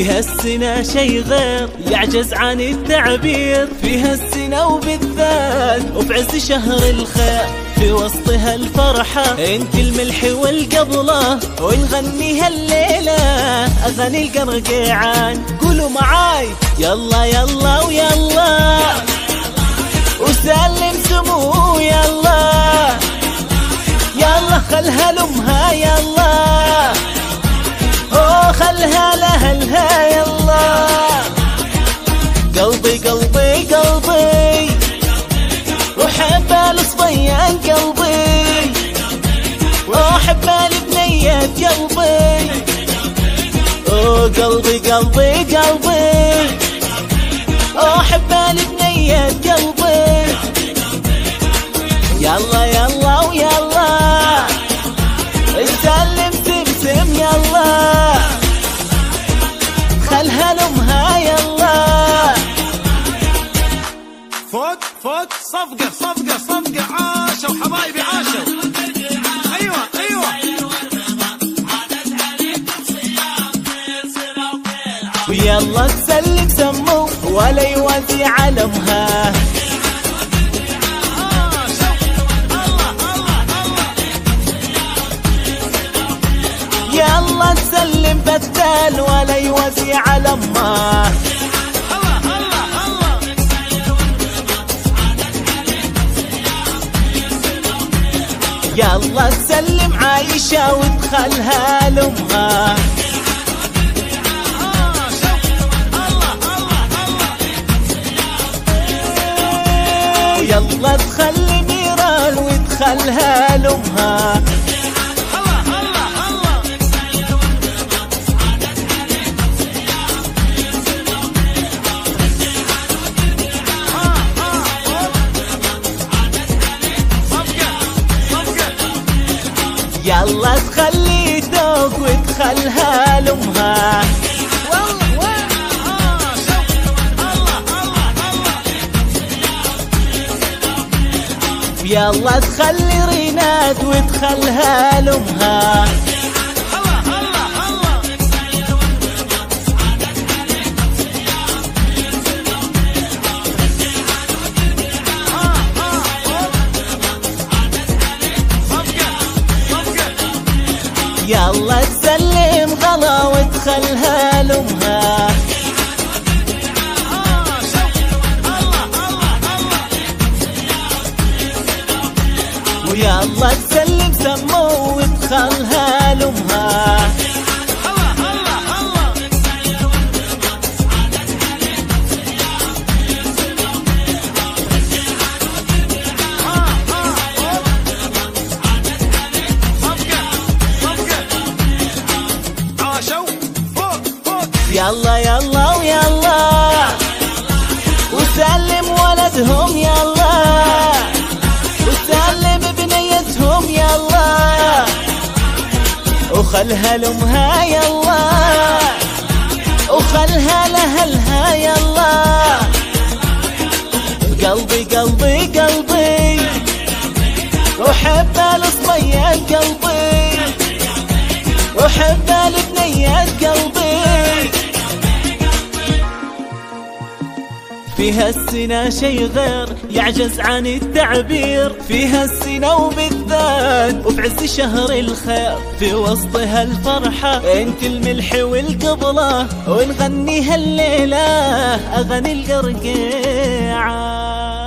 فيها السنة شي غير يعجز عن التعبير، فيها السنة وبالذات وفي عز شهر الخير، في وسطها الفرحة انت الملح والقبلة، ونغنيها الليلة اغاني القرقيعان. قولوا معاي يلا يلا ويلا وسلم سمو يلا، يلا خلها لامها يلا، اوه خلها لأهلها يلا. قلبي قلبي قلبي وحب الصبيان قلبي، وحب البنيات قلبي، اوه قلبي قلبي قلبي وحب البنيات قلبي. يلا يلا ويلا سلم سمسم يلا، خلها لامها يلا. فوق فوق صفقة صفقة صفقة، عاشوا حبايبي عاشوا. ايوه ايوه ويلا تسلم سمو ولا يوازي علمها، يلا تسلم بدال ولا يوازي علمها. يلا تسلم عايشة وادخلها لامها، يلا تخلي ميران وادخلها لامها. يلا تخلي ذوق وادخلها لامها، يلا تخلي ريناد وادخلها لامها. يلا تسلم غلا وادخلها لامها، ويلا تسلم سمو وادخلها لامها. يلا يلا ويلا وسلم ولدهم يلا، وسلم بنيتهم يلا، وخلها لامها يلا، وخلها لأهلها يلا. قلبي قلبي قلبي وحب الصبيان قلبي، وحب البنيات قلبي. فيها السنة شي غير يعجز عن التعبير، فيها السنة وبالذات وفي عز شهر الخير، في وسطها الفرحة انت الملح والقبلة، ونغنيها الليلة اغاني القرقيعان.